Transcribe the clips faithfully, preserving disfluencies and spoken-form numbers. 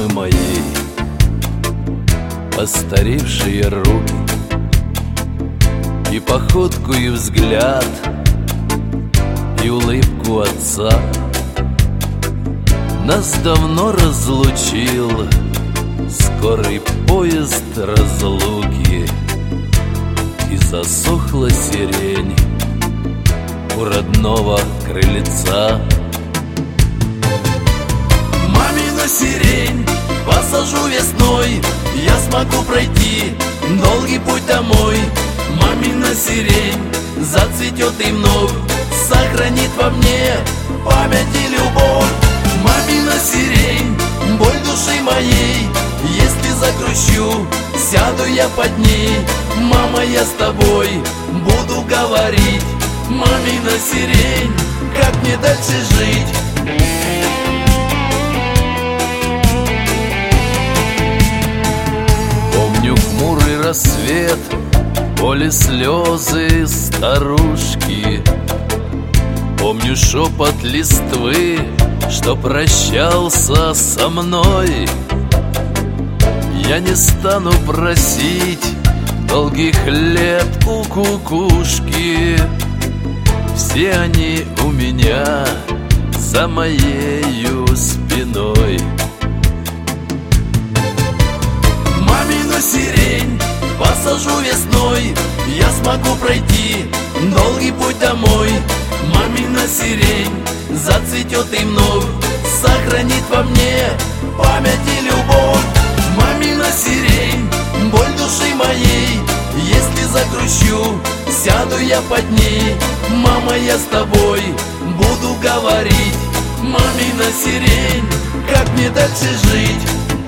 моей постаревшие руки, и походку, и взгляд, и улыбку отца. Нас давно разлучил скорый поезд разлуки, и засохла сирень у родного крыльца. Мамина сирень, посажу весной, я смогу пройти долгий путь домой. Мамина сирень зацветет и вновь сохранит во мне память и любовь. Мамина сирень, боль души моей, если загрущу, сяду я под ней. Мама, я с тобой буду говорить. Мамина сирень, как мне дальше жить? Помню хмурый рассвет, поле слезы старушки. Помню шепот листвы, что прощался со мной. Я не стану просить долгих лет у кукушки. Все они у меня за моею спиной. Мамину сирень посажу весной, я смогу пройти долгий путь домой. Мамина сирень зацветет и вновь сохранит во мне память и любовь. Мамина сирень, боль души моей, если загрущу, сяду я под ней. Мама, я с тобой буду говорить. Мамина сирень, как мне дальше жить?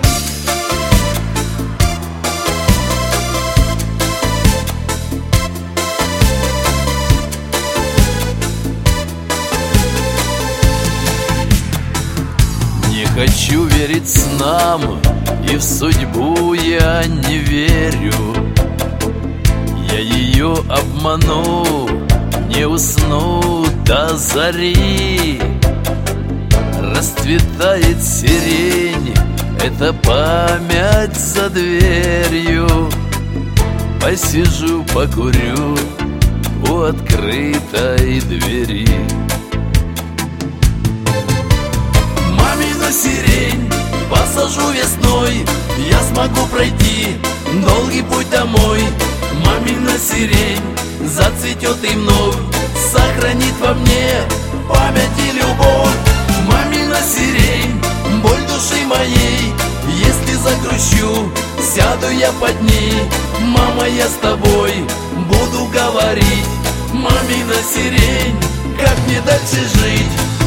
Не хочу верить снам, и в судьбу я не верю. Я ее обману, не усну до зари. Расцветает сирень, это память за дверью. Посижу, покурю у открытой двери. Мамина сирень посажу весной, я смогу пройти долгий путь домой. Мамина сирень зацветет и вновь сохранит во мне память и любовь. Мамина сирень, боль души моей, если загрущу, сяду я под ней. Мама, я с тобой буду говорить. Мамина сирень, как мне дальше жить?